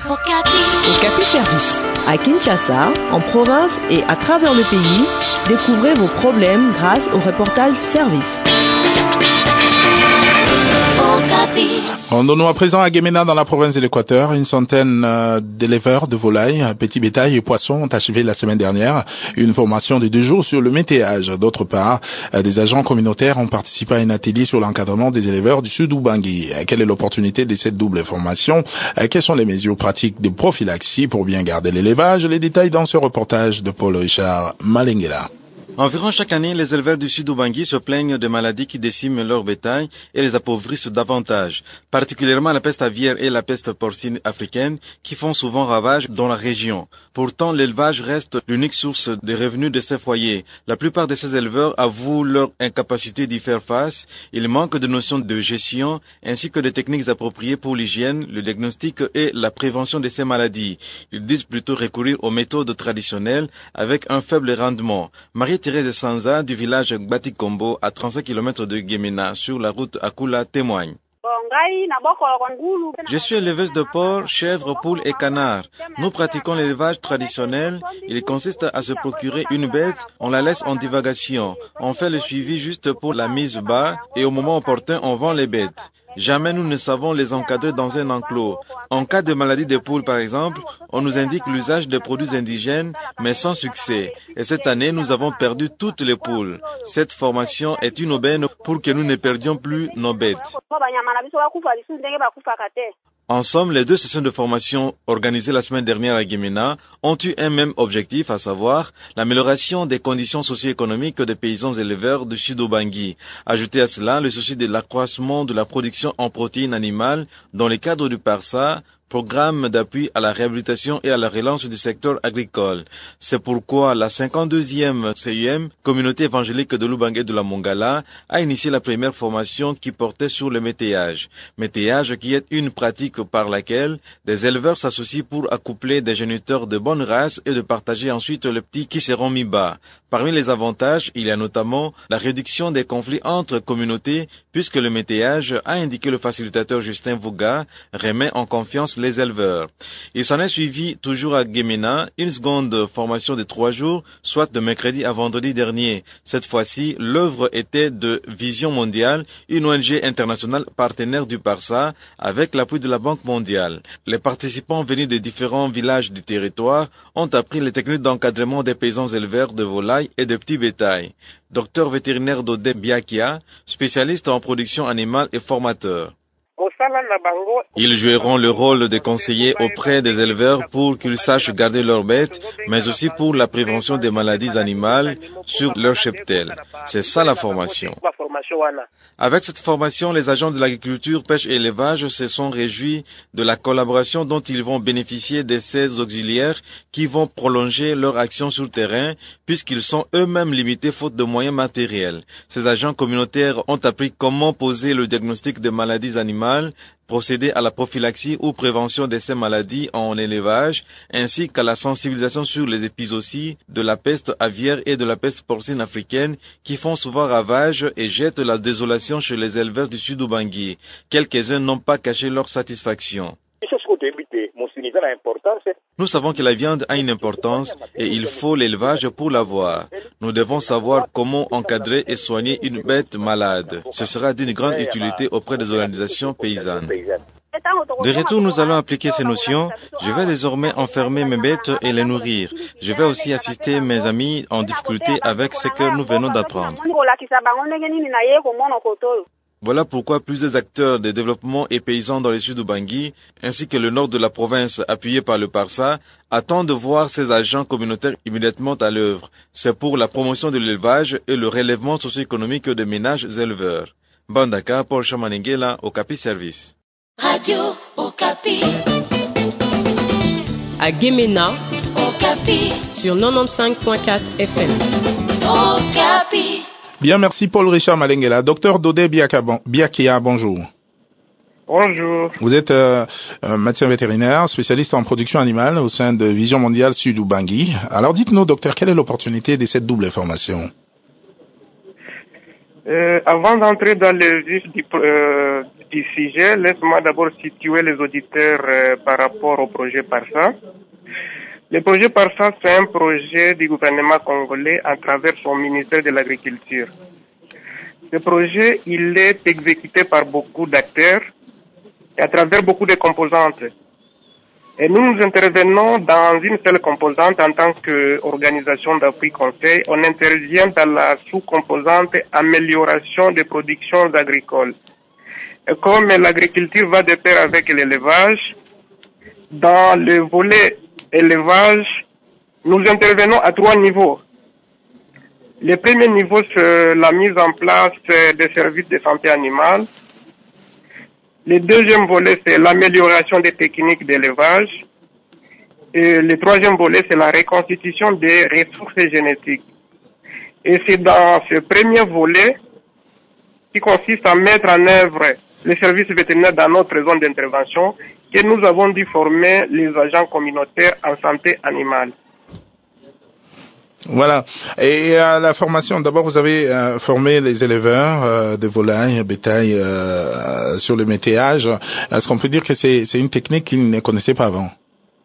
Okapi Service. À Kinshasa, en province et à travers le pays, découvrez vos problèmes grâce au reportage Service. Rendons-nous à présent à Guémena dans la province de l'Équateur. Une centaine d'éleveurs de volailles, petits bétail et poissons ont achevé la semaine dernière une formation de 2 jours sur le météage. D'autre part, des agents communautaires ont participé à un atelier sur l'encadrement des éleveurs du sud Ubangui. Quelle est l'opportunité de cette double formation? Quelles sont les mesures pratiques de prophylaxie pour bien garder l'élevage? Les détails dans ce reportage de Paul-Richard Malengela. Environ chaque année, les éleveurs du sud Ubangui se plaignent de maladies qui déciment leur bétail et les appauvrissent davantage, particulièrement la peste aviaire et la peste porcine africaine qui font souvent ravage dans la région. Pourtant, l'élevage reste l'unique source de revenus de ces foyers. La plupart de ces éleveurs avouent leur incapacité d'y faire face. Ils manquent de notions de gestion ainsi que de techniques appropriées pour l'hygiène, le diagnostic et la prévention de ces maladies. Ils disent plutôt recourir aux méthodes traditionnelles avec un faible rendement. Marie-Thérèse Sanza du village Gbatikombo à 35 km de Guémena sur la route Akula témoigne. Je suis éleveuse de porcs, chèvres, poules et canards. Nous pratiquons l'élevage traditionnel. Il consiste à se procurer une bête, on la laisse en divagation. On fait le suivi juste pour la mise bas et au moment opportun, on vend les bêtes. Jamais nous ne savons les encadrer dans un enclos. En cas de maladie des poules, par exemple, on nous indique l'usage de produits indigènes, mais sans succès. Et cette année, nous avons perdu toutes les poules. Cette formation est une aubaine pour que nous ne perdions plus nos bêtes. En somme, les 2 sessions de formation organisées la semaine dernière à Guémena ont eu un même objectif, à savoir l'amélioration des conditions socio-économiques des paysans éleveurs du sud Ubangui. Ajoutez à cela le souci de l'accroissement de la production en protéines animales dans le cadre du PARSA, programme d'appui à la réhabilitation et à la relance du secteur agricole. C'est pourquoi la 52e CUM, communauté évangélique de l'Ubangui et de la Mongala, a initié la première formation qui portait sur le météage. Météage qui est une pratique par laquelle des éleveurs s'associent pour accoupler des géniteurs de bonne race et de partager ensuite les petits qui seront mis bas. Parmi les avantages, il y a notamment la réduction des conflits entre communautés, puisque le météage, a indiqué le facilitateur Justin Vouga, remet en confiance les éleveurs. Il s'en est suivi toujours à Guémena une seconde formation de 3 jours, soit de mercredi à vendredi dernier. Cette fois-ci, l'œuvre était de Vision Mondiale, une ONG internationale partenaire du PARSA, avec l'appui de la Banque mondiale. Les participants venus de différents villages du territoire ont appris les techniques d'encadrement des paysans éleveurs de volailles et de petits bétail. Docteur vétérinaire Dodé Biakia, spécialiste en production animale et formateur. Ils joueront le rôle de conseillers auprès des éleveurs pour qu'ils sachent garder leurs bêtes, mais aussi pour la prévention des maladies animales sur leur cheptel. C'est ça la formation. Avec cette formation, les agents de l'agriculture, pêche et élevage se sont réjouis de la collaboration dont ils vont bénéficier de ces auxiliaires qui vont prolonger leur action sur le terrain puisqu'ils sont eux-mêmes limités faute de moyens matériels. Ces agents communautaires ont appris comment poser le diagnostic des maladies animales, procéder à la prophylaxie ou prévention de ces maladies en élevage, ainsi qu'à la sensibilisation sur les épizooties de la peste aviaire et de la peste porcine africaine qui font souvent ravage et jettent la désolation chez les éleveurs du sud Ubangui. Quelques-uns n'ont pas caché leur satisfaction. Nous savons que la viande a une importance et il faut l'élevage pour l'avoir. Nous devons savoir comment encadrer et soigner une bête malade. Ce sera d'une grande utilité auprès des organisations paysannes. De retour, nous allons appliquer ces notions. Je vais désormais enfermer mes bêtes et les nourrir. Je vais aussi assister mes amis en difficulté avec ce que nous venons d'apprendre. Voilà pourquoi plusieurs acteurs de développement et paysans dans le sud Ubangui, ainsi que le nord de la province appuyé par le PARSA, attendent de voir ces agents communautaires immédiatement à l'œuvre. C'est pour la promotion de l'élevage et le relèvement socio-économique des ménages éleveurs. Bandaka, Paul Chamanengela, Okapi Service. Radio Okapi. À Guémena, Okapi. sur 95.4 FM. Okapi. Bien, merci Paul-Richard Malengela. Docteur Dodé Biakia, bonjour. Bonjour. Vous êtes médecin vétérinaire, spécialiste en production animale au sein de Vision Mondiale Sud Ubangui. Alors dites-nous, docteur, quelle est l'opportunité de cette double formation? Avant d'entrer dans le vif du sujet, laisse-moi d'abord situer les auditeurs par rapport au projet PARSA. Le projet PARSA, c'est un projet du gouvernement congolais à travers son ministère de l'Agriculture. Ce projet, il est exécuté par beaucoup d'acteurs et à travers beaucoup de composantes. Et nous intervenons dans une seule composante en tant qu'organisation d'appui conseil. On intervient dans la sous-composante amélioration des productions agricoles. Et comme l'agriculture va de pair avec l'élevage, dans le volet élevage, nous intervenons à 3 niveaux. Le premier niveau, c'est la mise en place des services de santé animale. Le deuxième volet, c'est l'amélioration des techniques d'élevage. Et le troisième volet, c'est la reconstitution des ressources génétiques. Et c'est dans ce premier volet qui consiste à mettre en œuvre les services vétérinaires dans notre zone d'intervention que nous avons dû former les agents communautaires en santé animale. Voilà. Et la formation, d'abord vous avez formé les éleveurs de volailles, bétail sur le météage. Est-ce qu'on peut dire que c'est une technique qu'ils ne connaissaient pas avant?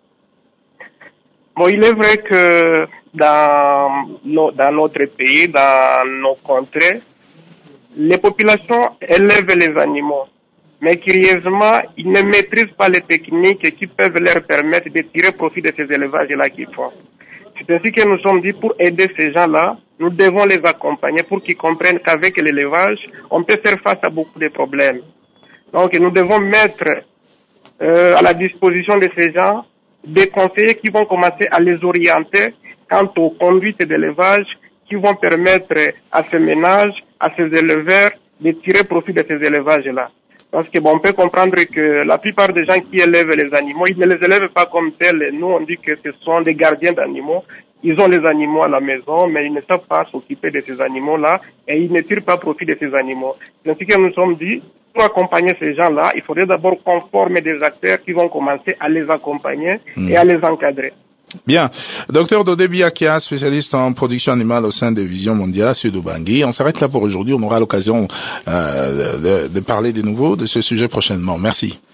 Bon, il est vrai que dans notre pays, dans nos contrées, les populations élèvent les animaux. Mais curieusement, ils ne maîtrisent pas les techniques qui peuvent leur permettre de tirer profit de ces élevages-là qu'ils font. C'est ainsi que nous sommes dit, pour aider ces gens-là, nous devons les accompagner pour qu'ils comprennent qu'avec l'élevage, on peut faire face à beaucoup de problèmes. Donc, nous devons mettre à la disposition de ces gens des conseillers qui vont commencer à les orienter quant aux conduites d'élevage qui vont permettre à ces ménages, à ces éleveurs de tirer profit de ces élevages-là. Parce que on peut comprendre que la plupart des gens qui élèvent les animaux, ils ne les élèvent pas comme tels. Nous, on dit que ce sont des gardiens d'animaux. Ils ont les animaux à la maison, mais ils ne savent pas s'occuper de ces animaux-là et ils ne tirent pas profit de ces animaux. C'est ainsi que nous sommes dit, pour accompagner ces gens-là, il faudrait d'abord qu'on forme des acteurs qui vont commencer à les accompagner et à les encadrer. Bien. Docteur Dodé Biakia, spécialiste en production animale au sein de Vision Mondiale Sud-Ubangi. On s'arrête là pour aujourd'hui. On aura l'occasion de parler de nouveau de ce sujet prochainement. Merci.